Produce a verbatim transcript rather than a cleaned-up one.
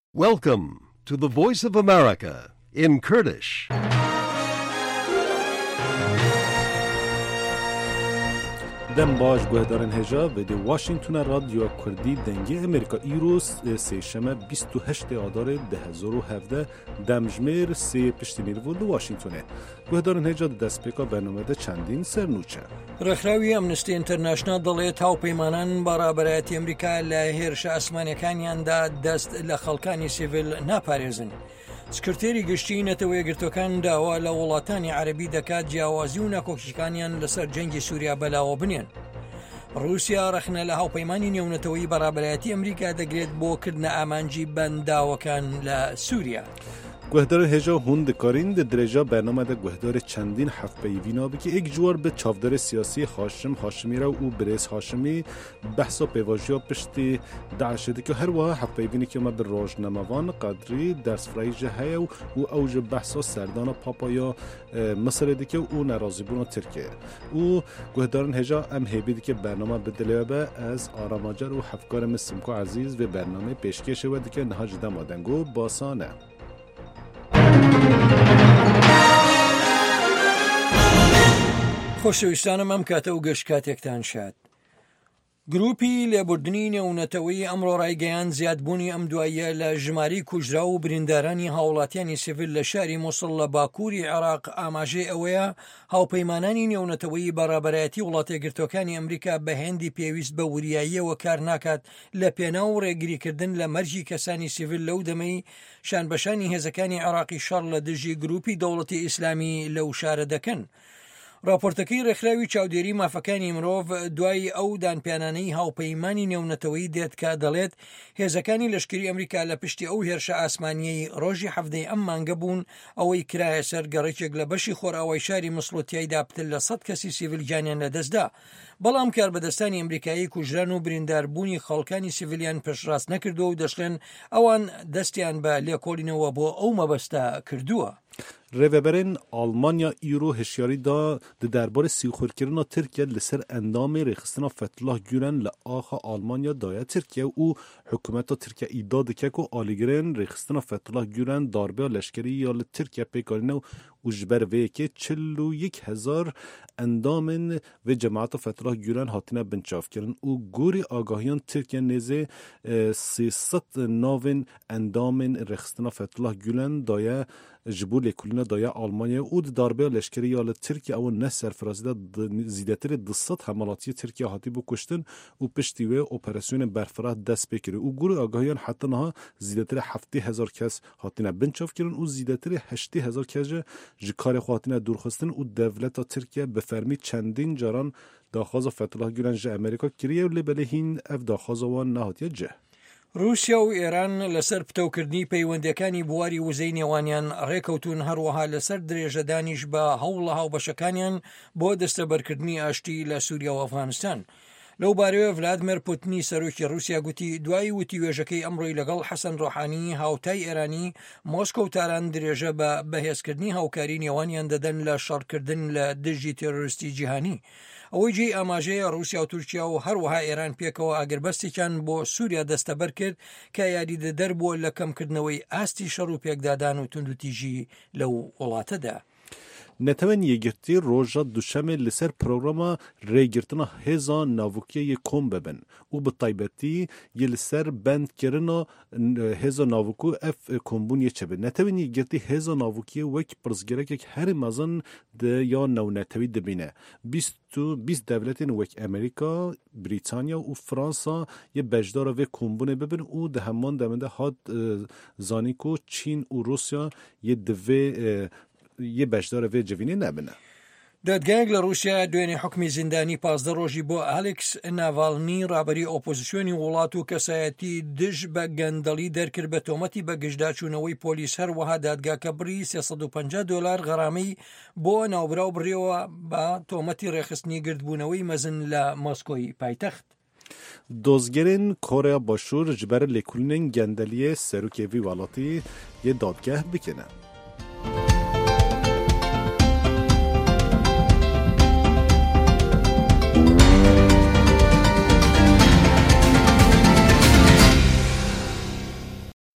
Welcome to the Voice of America in Kurdish. دم باش گوهدارن هجا و دی واشنگتون رادیو کردی دنگی امریکا ایروس سی شمه بیست و هشت آدار ده هزار و هفده دمجمیر سی پشتی نیرو دو واشنگتونه گوهدارن هجا دست پیکا برنامه ده چندین سرنوچه ڕێکخراوی ئەمنستی ئینتەرناشنال دەڵێت هاوپەیمانان بەڕابەرایەتی ئەمریکا لە هێرشە ئاسمانیەکانیاندا دەست لە خەڵکانی سیڤیل ناپارێزن. سکرتێری گشتی نەتەوە یەکگرتوەکان داوا لە وڵاتانی عەرەبی دەکات جیاوازی و ناکۆکیەکانیان لەسەر جەنگی سووریا بەلاوە بنێن. رووسیا ڕەخنە لە هاوپەیمانی نێونەتەوەی بەڕابەرایەتی ئەمریکا دەگرێت بۆ کردنە ئامانجی بەنداوەکان لە سووریا. گوهدار هجا هون دکارین ده درجا برنامه ده گوهدار چندین حف پیوینا بی که یک جوار به چافدار سیاسی هاشم هاشمی را و برز هاشمی بحثا پیواجیا پشتی داعشه که هر وها حف پیوینی که ما به راجنموان قدری درس فرایجه هیا و اوج بحثا سردان پاپایا مصر دیگه و نرازی بونا ترکیه و گوهدارن هجا ام هیبیدی که برنامه بدلیابه از آراماجر و حفکار مسمکو عزیز و برنامه پیشکش و دیگه نهاج دمادنگو باسانه خۆشەویستانم ئەم کاتە و گەشت کاتێکتان شاد. گروپی لێبوردنی نێونەتەوەی ئەمڕۆ ڕایگەیان زیادبوونی ئەم دواییە لە ژماری کوژرا و بریندارانی هاوڵاتیانی سیڤیل لە شاری مووسڵ لە باکووری عێراق ئاماژەی ئەوەیە هاوپەیمانانی نێونەتەوەی بەڕابەرایەتی وڵاتە یەکگرتوەکانی ئەمریکا بە هێندی پێویست بە وریاییەوە کار ناکات لە پێناو و ڕێگریکردن لە مەرجی کەسانی سیڤیل لەو دەمەی شانبەشانی هێزەکانی عێراقی شەڕ لە دژی گروپی دەوڵەتی ئیسلامی لەو شارە دەکەن. راپۆرتەکەی ڕێکخراوی چاودێری مافەکانی مرۆڤ دوای ئەو دانپیانانەی هاوپەیمانی نێونەتەوەی دێت کە دەڵێت هێزەکانی لەشکری ئەمریکا لە پشتی ئەو هێرشە ئاسمانیەی ڕۆژی هەفتەی ئەم مانگە بوون ئەوەی کرایە سەر گەڕێکێک لە بەشی خۆرئاوای شاری مسڵوتیایدا پتر لە سەد کەسی سیڤیل گیانیان لەدەستدا. بەڵام کاربەدەستانی ئەمریکایی کوژران و برینداربوونی خەڵکانی سیڤیلیان پێشڕاست نەکردووە و دەشڵێن ئەوان دەستیان بە لێکۆڵینەوە بۆ ئەو مەبەستە کردووە. ریوبرین آلمانیا ایرو هشیاری دا ده دربار سیخورکرنا ترکیه لسر اندام ریخستنا فتح گورن لآخا آلمانیا دایا ترکیه و حکومت ترکیه ایداد که که آلیگرین ریخستنا فتح گورن داربه لشکری یا لترکیه پیکارینه و جبر وی که چل و یک هزار اندام و جماعت فتح گورن هاتینه بنچاف کردن و گوری آگاهیان ترکیه نیزه سیصد ناوین اندام ریخستنا فتح گورن دایا جبول کلینا دایا آلمانیا و داربه لشکری یا ترکیه او نه سرفرازی زیادتر دویست حملاتی ترکیه هاتی بو کشتن و پشتی و اپراسیون برفراه دست بکره و گروه آگاهیان حتی نه زیادتر هفته هزار کس هاتینه بنچاف کردن و زیادتر هشت هزار کس جکار خواهاتینه دورخستن و دولت ترکیه به فرمی چندین جاران داخواز فتح گورن جه امریکا کریه و لبلهین اف داخواز وان نهاتیه جه. رووسیا و ئێران لەسەر پتەوکردنی پەیوەندیەکانی بواری وزەی نێوانیان ڕێکەوتون هەروەها لەسەر درێژەدانیش بە هەوڵە هاوبەشەکانیان بۆ دەستەبەرکردنی ئاشتی لە سووریا و ئەفغانستان. لەو بارەوە ڤلادیمیر پوتینی سەرۆکی رووسیا گوتی دوای وتیوێژەکەی ئەمڕۆی لەگەڵ حەسەن ڕۆحانی هاوتای ئێرانی مۆسکۆ و تاران درێژە بە بەهێزکردنی هاوکاری نێوانیان دەدەن لە شەڕکردن لە دژی تێرۆریستی جیهانی. ئەوەی جێی ئاماژەیە رووسیا و تورکیا و هەروەها ئێران پێکەوە ئاگربەستێکیان بۆ سووریا دەستەبەر کرد کە یاریدە دەربووە لە کەمکردنەوەی ئاستی شەڕ و پێکدادان و توندوتیژی لەو وڵاتەدا. نتوان یگرتی روزا دوشنبه لسر پروگرام ریگرتنا هزا ناوکیه کم ببن و به طیبتی یه لسر بند کردن هزا ناوکو اف کمبونیه چه بن نتوان یگرتی هزا ناوکیه وک پرزگره که هر مزن ده یا نو نتوی دبینه بیست تو بیست دولتین وک امریکا بریتانیا و فرانسا یه بجدار و کمبونه ببن و ده همان دمنده هاد زانیکو چین و روسیا یه دوه یه بەشدار وێ جوینێ نەبنە. دادگایەک لە رووسیا دوێنێ حکمی زیندانی پازدە ڕۆژی بۆ ئالێکس ناڤالنی ڕابەری ئۆپۆزیسیۆنی وڵات و کەسایەتی دژ بە گەندەڵی دەرکرد بە تۆمەتی بە گشتداچوونەوەی پۆلیس هەروەها دادگاکە بڕی سێسەد و پەنجا دۆلار غەرامەی بۆ ناوبراو بڕیەوە بە تۆمەتی ڕێخستنی گردبوونەوەی مەزن لە مۆسکۆی پایتەخت. دزگرین کره باشور جبر لکولین گندلیه سروکیوی والاتی یه دادگاه بکنه.